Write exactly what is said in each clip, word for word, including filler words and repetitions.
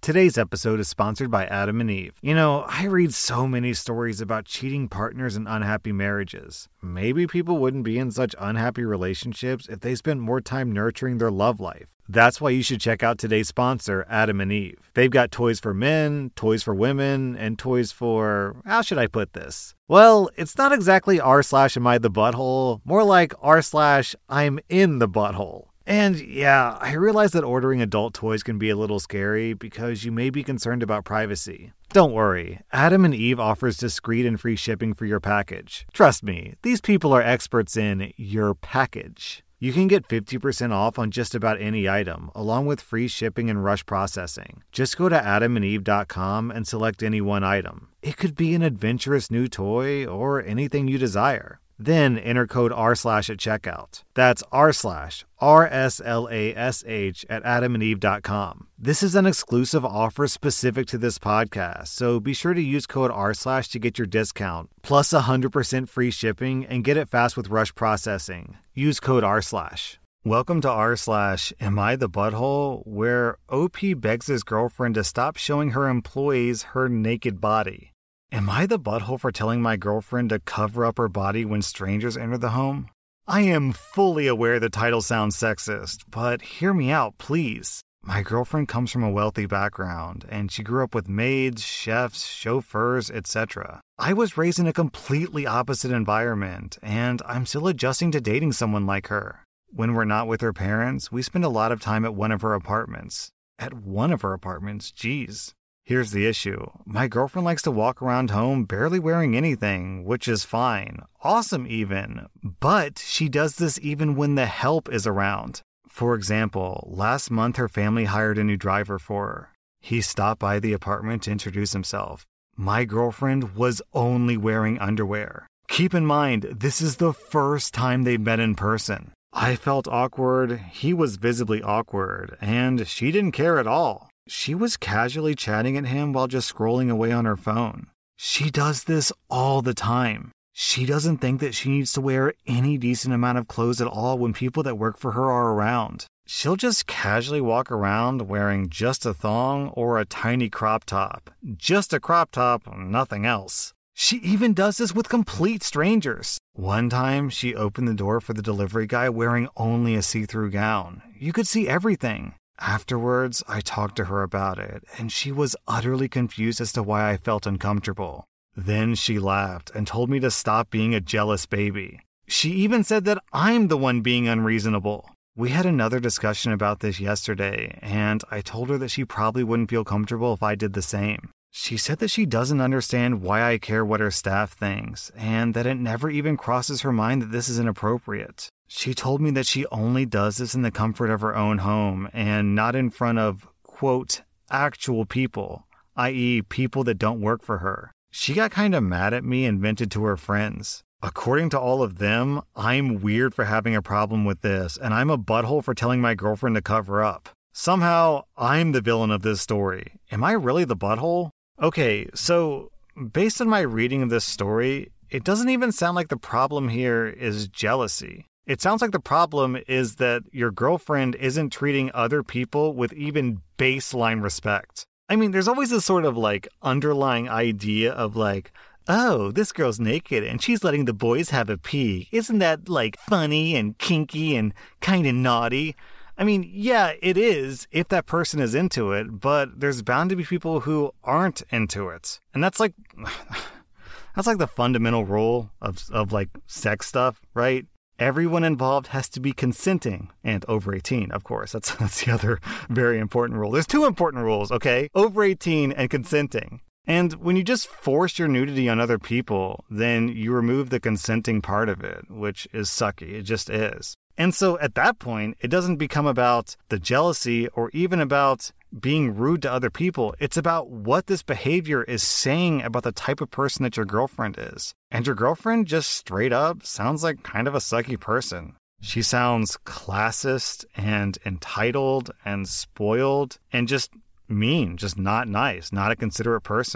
Today's episode is sponsored by Adam and Eve. You know, I read so many stories about cheating partners and unhappy marriages. Maybe people wouldn't be in such unhappy relationships if they spent more time nurturing their love life. That's why you should check out today's sponsor, Adam and Eve. They've got toys for men, toys for women, and toys for... how should I put this? Well, it's not exactly r slash am I the butthole, more like r slash I'm in the butthole. And yeah, I realize that ordering adult toys can be a little scary because you may be concerned about privacy. Don't worry, Adam and Eve offers discreet and free shipping for your package. Trust me, these people are experts in your package. You can get fifty percent off on just about any item, along with free shipping and rush processing. Just go to adam and eve dot com and select any one item. It could be an adventurous new toy or anything you desire. Then enter code R slash at checkout. That's R slash R S L A S H at adam and eve dot com. This is an exclusive offer specific to this podcast, so be sure to use code R slash to get your discount, plus one hundred percent free shipping, and get it fast with rush processing. Use code R slash. Welcome to R slash Am I the Butthole, where O P begs his girlfriend to stop showing her employees her naked body. Am I the butthole for telling my girlfriend to cover up her body when strangers enter the home? I am fully aware the title sounds sexist, but hear me out, please. My girlfriend comes from a wealthy background, and she grew up with maids, chefs, chauffeurs, et cetera. I was raised in a completely opposite environment, and I'm still adjusting to dating someone like her. When we're not with her parents, we spend a lot of time at one of her apartments. At one of her apartments? Geez. Here's the issue. My girlfriend likes to walk around home barely wearing anything, which is fine. Awesome even. But she does this even when the help is around. For example, last month her family hired a new driver for her. He stopped by the apartment to introduce himself. My girlfriend was only wearing underwear. Keep in mind, this is the first time they've met in person. I felt awkward, he was visibly awkward, and she didn't care at all. She was casually chatting at him while just scrolling away on her phone. She does this all the time. She doesn't think that she needs to wear any decent amount of clothes at all when people that work for her are around. She'll just casually walk around wearing just a thong or a tiny crop top. Just a crop top, nothing else. She even does this with complete strangers. One time, she opened the door for the delivery guy wearing only a see-through gown. You could see everything. Afterwards, I talked to her about it, and she was utterly confused as to why I felt uncomfortable. Then she laughed and told me to stop being a jealous baby. She even said that I'm the one being unreasonable. We had another discussion about this yesterday, and I told her that she probably wouldn't feel comfortable if I did the same. She said that she doesn't understand why I care what her staff thinks, and that it never even crosses her mind that this is inappropriate. She told me that she only does this in the comfort of her own home and not in front of, quote, actual people, that is people that don't work for her. She got kind of mad at me and vented to her friends. According to all of them, I'm weird for having a problem with this, and I'm a butthole for telling my girlfriend to cover up. Somehow, I'm the villain of this story. Am I really the butthole? Okay, so based on my reading of this story, it doesn't even sound like the problem here is jealousy. It sounds like the problem is that your girlfriend isn't treating other people with even baseline respect. I mean, there's always this sort of like underlying idea of like, oh, this girl's naked and she's letting the boys have a peek. Isn't that like funny and kinky and kind of naughty? I mean, yeah, it is if that person is into it, but there's bound to be people who aren't into it. And that's like, that's like the fundamental rule of, of like sex stuff, right? Everyone involved has to be consenting and over eighteen, of course. That's that's the other very important rule. There's two important rules, okay? Over eighteen and consenting. And when you just force your nudity on other people, then you remove the consenting part of it, which is sucky. It just is. And so at that point, it doesn't become about the jealousy or even about being rude to other people. It's about what this behavior is saying about the type of person that your girlfriend is. And your girlfriend just straight up sounds like kind of a sucky person. She sounds classist and entitled and spoiled and just mean, just not nice, not a considerate person.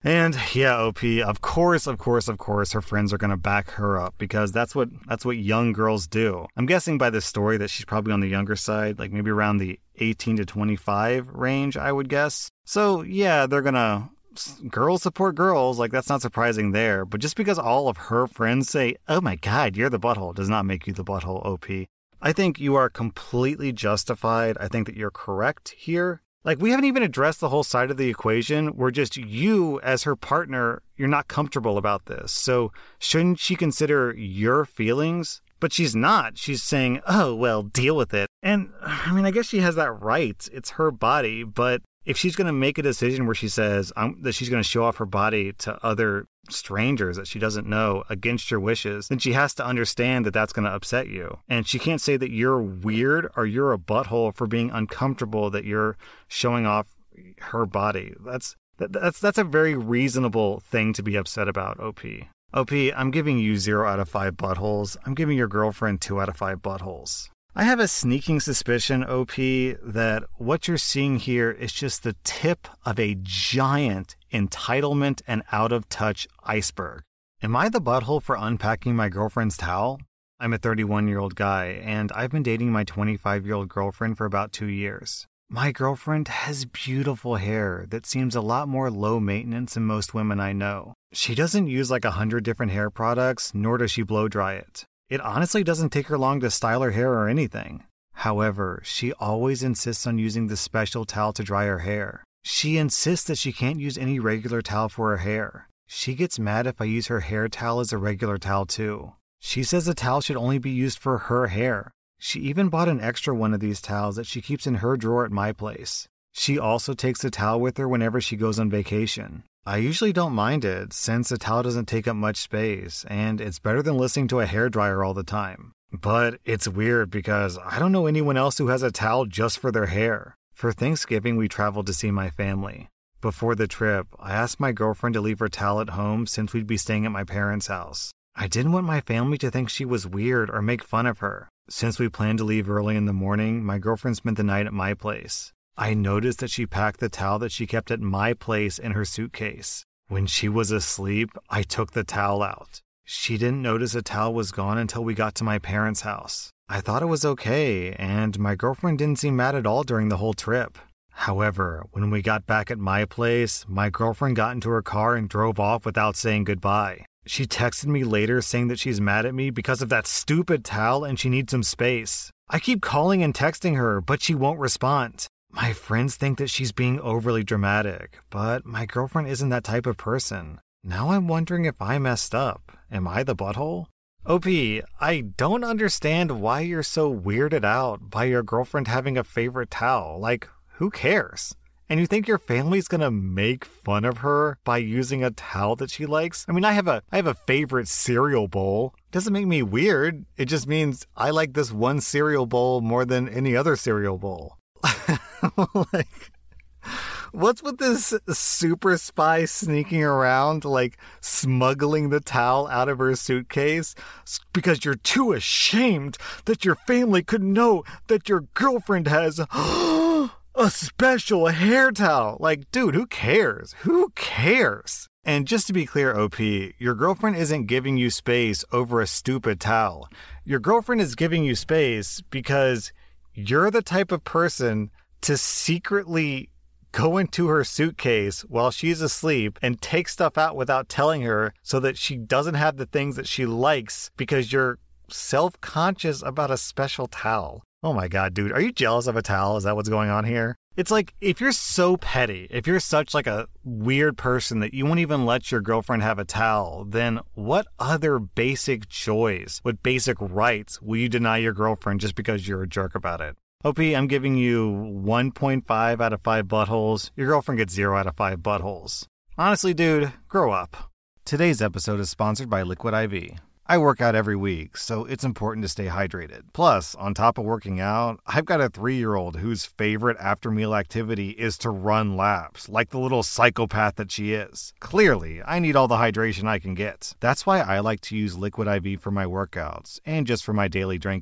And yeah, O P, of course, of course, of course, her friends are going to back her up because that's what that's what young girls do. I'm guessing by this story that she's probably on the younger side, like maybe around the eighteen to twenty-five range, I would guess. So yeah, they're going to girls support girls, like that's not surprising there. But just because all of her friends say, oh my God, you're the butthole, does not make you the butthole, O P. I think you are completely justified. I think that you're correct here. Like, we haven't even addressed the whole side of the equation where just you, as her partner, you're not comfortable about this. So shouldn't she consider your feelings? But she's not. She's saying, oh, well, deal with it. And, I mean, I guess she has that right. It's her body. But if she's going to make a decision where she says um, that she's going to show off her body to other strangers that she doesn't know against your wishes, then she has to understand that that's going to upset you. And she can't say that you're weird or you're a butthole for being uncomfortable that you're showing off her body. That's that, that's that's a very reasonable thing to be upset about, O P. O P, I'm giving you zero out of five buttholes. I'm giving your girlfriend two out of five buttholes. I have a sneaking suspicion, O P, that what you're seeing here is just the tip of a giant entitlement and out-of-touch iceberg. Am I the butthole for unpacking my girlfriend's towel? I'm a thirty-one-year-old guy, and I've been dating my twenty-five-year-old girlfriend for about two years. My girlfriend has beautiful hair that seems a lot more low maintenance than most women I know. She doesn't use like a hundred different hair products, nor does she blow dry it. It honestly doesn't take her long to style her hair or anything. However, she always insists on using the special towel to dry her hair. She insists that she can't use any regular towel for her hair. She gets mad if I use her hair towel as a regular towel too. She says the towel should only be used for her hair. She even bought an extra one of these towels that she keeps in her drawer at my place. She also takes the towel with her whenever she goes on vacation. I usually don't mind it, since the towel doesn't take up much space, and it's better than listening to a hairdryer all the time. But it's weird because I don't know anyone else who has a towel just for their hair. For Thanksgiving, we traveled to see my family. Before the trip, I asked my girlfriend to leave her towel at home since we'd be staying at my parents' house. I didn't want my family to think she was weird or make fun of her. Since we planned to leave early in the morning, my girlfriend spent the night at my place. I noticed that she packed the towel that she kept at my place in her suitcase. When she was asleep, I took the towel out. She didn't notice the towel was gone until we got to my parents' house. I thought it was okay, and my girlfriend didn't seem mad at all during the whole trip. However, when we got back at my place, my girlfriend got into her car and drove off without saying goodbye. She texted me later saying that she's mad at me because of that stupid towel and she needs some space. I keep calling and texting her, but she won't respond. My friends think that she's being overly dramatic, but my girlfriend isn't that type of person. Now I'm wondering if I messed up. Am I the butthole? O P, I don't understand why you're so weirded out by your girlfriend having a favorite towel. Like, who cares? And you think your family's gonna make fun of her by using a towel that she likes? I mean, I have a I have a favorite cereal bowl. Doesn't make me weird. It just means I like this one cereal bowl more than any other cereal bowl. Like, what's with this super spy sneaking around, like smuggling the towel out of her suitcase because you're too ashamed that your family could know that your girlfriend has a special hair towel? Like, dude, who cares? Who cares? And just to be clear, O P, your girlfriend isn't giving you space over a stupid towel. Your girlfriend is giving you space because you're the type of person to secretly go into her suitcase while she's asleep and take stuff out without telling her so that she doesn't have the things that she likes because you're self-conscious about a special towel. Oh my God, dude, are you jealous of a towel? Is that what's going on here? It's like, if you're so petty, if you're such like a weird person that you won't even let your girlfriend have a towel, then what other basic joys, what basic rights will you deny your girlfriend just because you're a jerk about it? O P, I'm giving you one point five out of five buttholes. Your girlfriend gets zero out of five buttholes. Honestly, dude, grow up. Today's episode is sponsored by Liquid I V. I work out every week, so it's important to stay hydrated. Plus, on top of working out, I've got a three-year-old whose favorite after-meal activity is to run laps, like the little psychopath that she is. Clearly, I need all the hydration I can get. That's why I like to use Liquid I V for my workouts, and just for my daily drinking.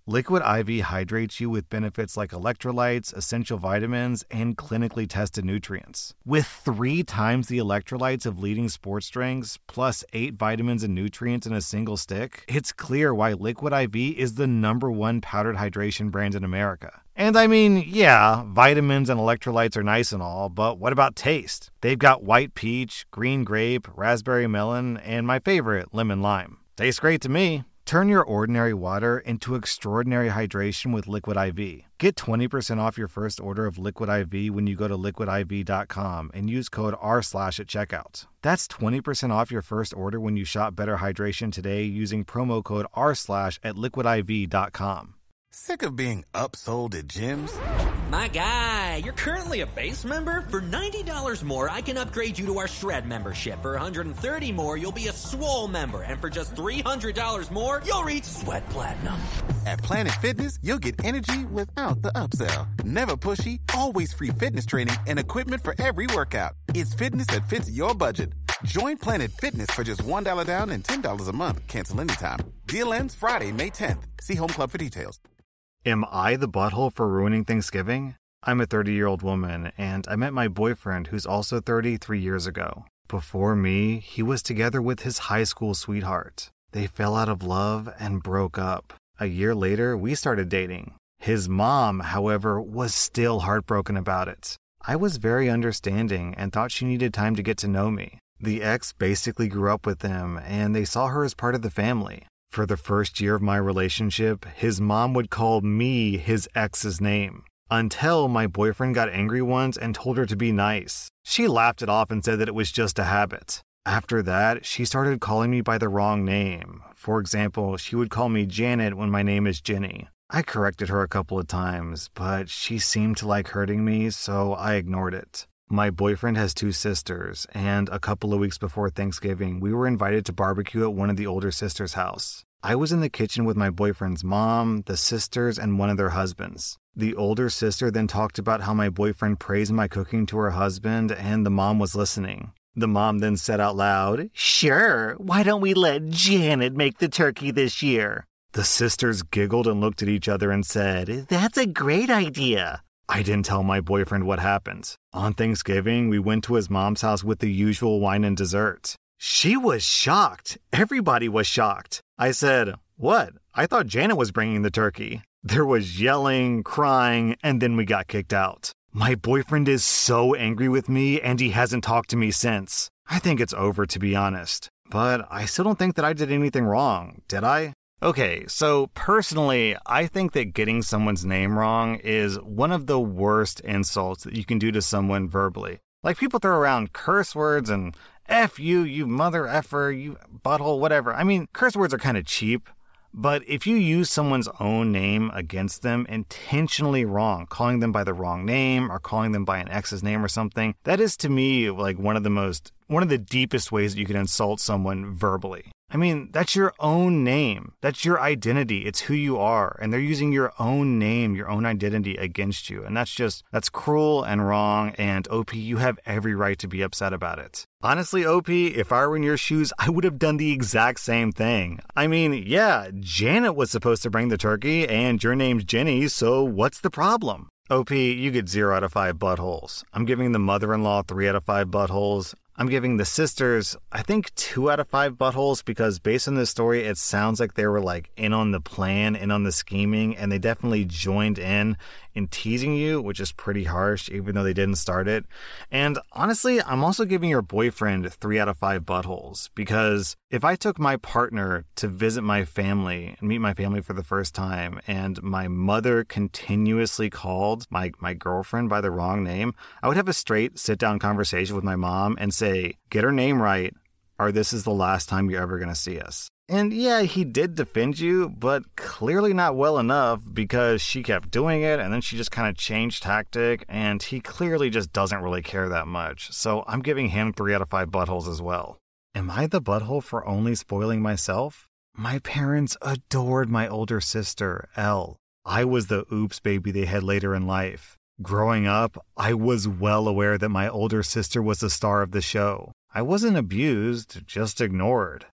Liquid I V hydrates you with benefits like electrolytes, essential vitamins, and clinically tested nutrients. With three times the electrolytes of leading sports drinks, plus eight vitamins and nutrients in a single stick, it's clear why Liquid I V is the number one powdered hydration brand in America. And I mean, yeah, vitamins and electrolytes are nice and all, but what about taste? They've got white peach, green grape, raspberry melon, and my favorite, lemon lime. Tastes great to me. Turn your ordinary water into extraordinary hydration with Liquid I V. Get twenty percent off your first order of Liquid I V when you go to liquid I V dot com and use code R slash at checkout. That's twenty percent off your first order when you shop Better Hydration today using promo code R slash at liquid I V dot com. Sick of being upsold at gyms? My guy, you're currently a base member? For ninety dollars more, I can upgrade you to our Shred membership. For one hundred thirty dollars more, you'll be a Swole member. And for just three hundred dollars more, you'll reach Sweat Platinum. At Planet Fitness, you'll get energy without the upsell. Never pushy, always free fitness training and equipment for every workout. It's fitness that fits your budget. Join Planet Fitness for just one dollar down and ten dollars a month. Cancel anytime. Deal ends Friday, May tenth. See Home Club for details. Am I the butthole for ruining Thanksgiving? I'm a thirty-year-old woman, and I met my boyfriend, who's also thirty, three years ago. Before me, he was together with his high school sweetheart. They fell out of love and broke up. A year later, we started dating. His mom, however, was still heartbroken about it. I was very understanding and thought she needed time to get to know me. The ex basically grew up with them, and they saw her as part of the family. For the first year of my relationship, his mom would call me his ex's name. Until my boyfriend got angry once and told her to be nice. She laughed it off and said that it was just a habit. After that, she started calling me by the wrong name. For example, she would call me Janet when my name is Jenny. I corrected her a couple of times, but she seemed to like hurting me, so I ignored it. My boyfriend has two sisters, and a couple of weeks before Thanksgiving, we were invited to barbecue at one of the older sisters' house. I was in the kitchen with my boyfriend's mom, the sisters, and one of their husbands. The older sister then talked about how my boyfriend praised my cooking to her husband, and the mom was listening. The mom then said out loud, "Sure, why don't we let Janet make the turkey this year?" The sisters giggled and looked at each other and said, "That's a great idea." I didn't tell my boyfriend what happened. On Thanksgiving, we went to his mom's house with the usual wine and dessert. She was shocked. Everybody was shocked. I said, "What? I thought Janet was bringing the turkey." There was yelling, crying, and then we got kicked out. My boyfriend is so angry with me, and he hasn't talked to me since. I think it's over, to be honest. But I still don't think that I did anything wrong, did I? Okay, so personally, I think that getting someone's name wrong is one of the worst insults that you can do to someone verbally. Like, people throw around curse words and F you, you mother effer, you butthole, whatever. I mean, curse words are kind of cheap, but if you use someone's own name against them intentionally wrong, calling them by the wrong name or calling them by an ex's name or something, that is to me like one of the most, one of the deepest ways that you can insult someone verbally. I mean, that's your own name. That's your identity. It's who you are. And they're using your own name, your own identity against you. And that's just, that's cruel and wrong. And O P, you have every right to be upset about it. Honestly, O P, if I were in your shoes, I would have done the exact same thing. I mean, yeah, Janet was supposed to bring the turkey and your name's Jenny, so what's the problem? O P, you get zero out of five buttholes. I'm giving the mother-in-law three out of five buttholes. I'm giving the sisters, I think, two out of five buttholes because based on this story, it sounds like they were like in on the plan, in on the scheming, and they definitely joined in in teasing you, which is pretty harsh, even though they didn't start it. And honestly, I'm also giving your boyfriend three out of five buttholes because if I took my partner to visit my family and meet my family for the first time and my mother continuously called my, my girlfriend by the wrong name, I would have a straight sit-down conversation with my mom and say, get her name right, or this is the last time you're ever going to see us. And yeah, he did defend you, but clearly not well enough because she kept doing it and then she just kind of changed tactic and he clearly just doesn't really care that much. So I'm giving him three out of five buttholes as well. Am I the butthole for only spoiling myself? My parents adored my older sister, Elle. I was the oops baby they had later in life. Growing up, I was well aware that my older sister was the star of the show. I wasn't abused, just ignored.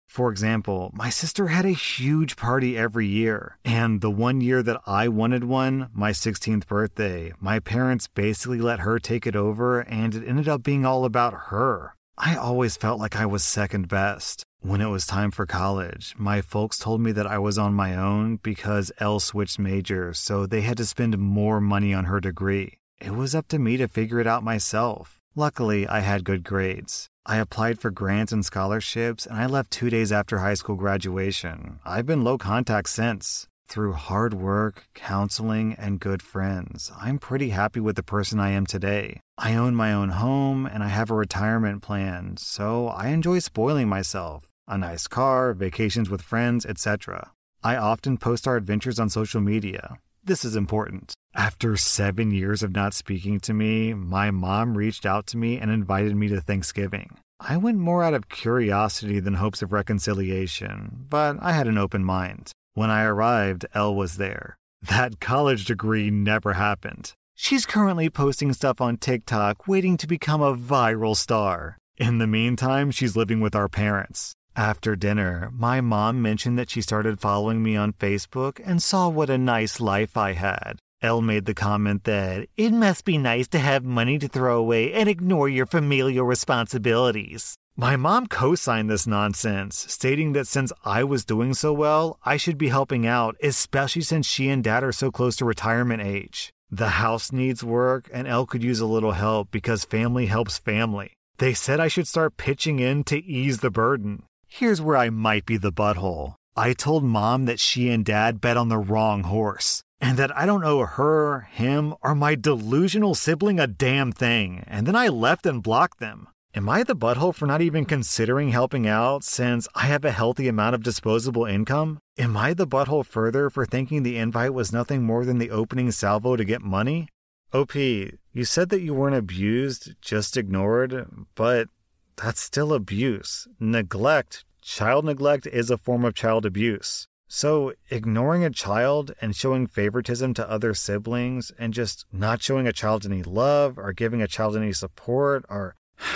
For example, my sister had a huge party every year, and the one year that I wanted one, my sixteenth birthday, my parents basically let her take it over, and it ended up being all about her. I always felt like I was second best. When it was time for college, my folks told me that I was on my own because Elle switched majors, so they had to spend more money on her degree. It was up to me to figure it out myself. Luckily, I had good grades. I applied for grants and scholarships, and I left two days after high school graduation. I've been low contact since. Through hard work, counseling, and good friends, I'm pretty happy with the person I am today. I own my own home, and I have a retirement plan, so I enjoy spoiling myself. A nice car, vacations with friends, et cetera. I often post our adventures on social media. This is important. After seven years of not speaking to me, my mom reached out to me and invited me to Thanksgiving. I went more out of curiosity than hopes of reconciliation, but I had an open mind. When I arrived, Elle was there. That college degree never happened. She's currently posting stuff on TikTok, waiting to become a viral star. In the meantime, she's living with our parents. After dinner, my mom mentioned that she started following me on Facebook and saw what a nice life I had. Elle made the comment that it must be nice to have money to throw away and ignore your familial responsibilities. My mom co-signed this nonsense, stating that since I was doing so well, I should be helping out, especially since she and Dad are so close to retirement age. The house needs work, and Elle could use a little help because family helps family. They said I should start pitching in to ease the burden. Here's where I might be the butthole. I told Mom that she and Dad bet on the wrong horse, and that I don't owe her, him, or my delusional sibling a damn thing, and then I left and blocked them. Am I the butthole for not even considering helping out since I have a healthy amount of disposable income? Am I the butthole further for thinking the invite was nothing more than the opening salvo to get money? O P, you said that you weren't abused, just ignored, but that's still abuse. Neglect, child neglect is a form of child abuse. So ignoring a child and showing favoritism to other siblings and just not showing a child any love or giving a child any support or...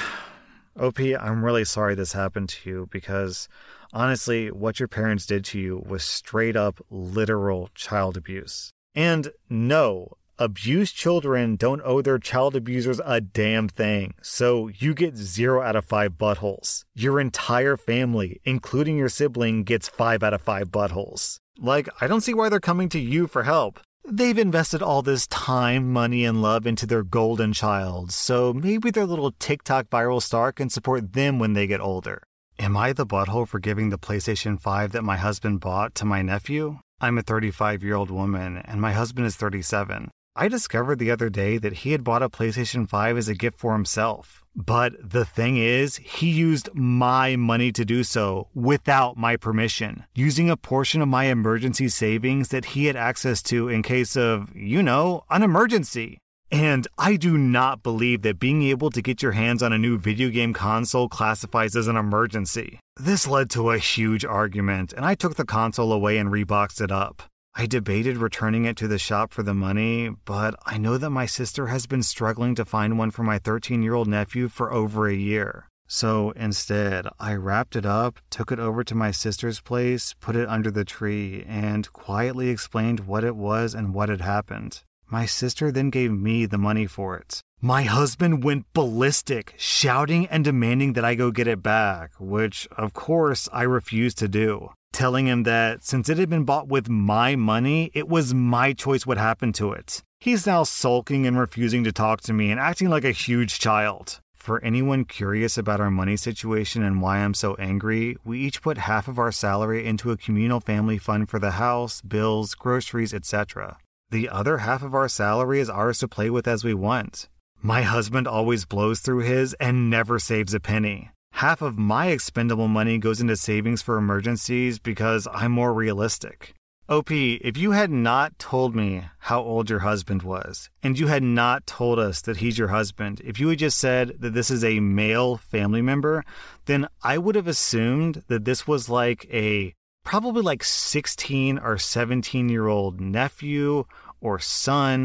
O P, I'm really sorry this happened to you because, honestly, what your parents did to you was straight up literal child abuse. And no, abused children don't owe their child abusers a damn thing, so you get zero out of five buttholes. Your entire family, including your sibling, gets five out of five buttholes. Like, I don't see why they're coming to you for help. They've invested all this time, money, and love into their golden child, so maybe their little TikTok viral star can support them when they get older. Am I the butthole for giving the PlayStation five that my husband bought to my nephew? I'm a thirty-five-year-old woman, and my husband is thirty-seven. I discovered the other day that he had bought a PlayStation five as a gift for himself. But the thing is, he used my money to do so without my permission, using a portion of my emergency savings that he had access to in case of, you know, an emergency. And I do not believe that being able to get your hands on a new video game console classifies as an emergency. This led to a huge argument, and I took the console away and reboxed it up. I debated returning it to the shop for the money, but I know that my sister has been struggling to find one for my thirteen-year-old nephew for over a year. So instead, I wrapped it up, took it over to my sister's place, put it under the tree, and quietly explained what it was and what had happened. My sister then gave me the money for it. My husband went ballistic, shouting and demanding that I go get it back, which, of course, I refused to do, telling him that since it had been bought with my money, it was my choice what happened to it. He's now sulking and refusing to talk to me and acting like a huge child. For anyone curious about our money situation and why I'm so angry, we each put half of our salary into a communal family fund for the house, bills, groceries, et cetera. The other half of our salary is ours to play with as we want. My husband always blows through his and never saves a penny. Half of my expendable money goes into savings for emergencies because I'm more realistic. O P, if you had not told me how old your husband was, and you had not told us that he's your husband, if you had just said that this is a male family member, then I would have assumed that this was like a probably like sixteen or seventeen year old nephew or son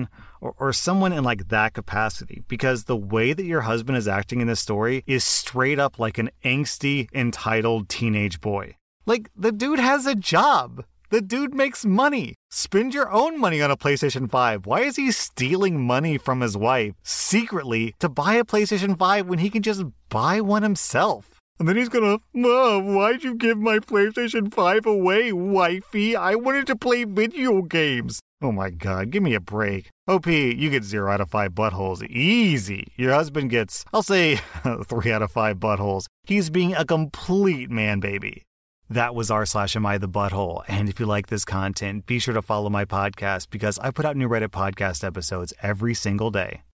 or, or someone in like that capacity, because the way that your husband is acting in this story is straight up like an angsty, entitled teenage boy. Like, the dude has a job. The dude makes money. Spend your own money on a PlayStation five. Why is he stealing money from his wife secretly to buy a PlayStation five when he can just buy one himself? And then he's gonna, Mom, why'd you give my PlayStation five away, wifey? I wanted to play video games. Oh my God, give me a break. O P, you get zero out of five buttholes. Easy. Your husband gets, I'll say, three out of five buttholes. He's being a complete man baby. That was r slash am I the butthole. And if you like this content, be sure to follow my podcast because I put out new Reddit podcast episodes every single day.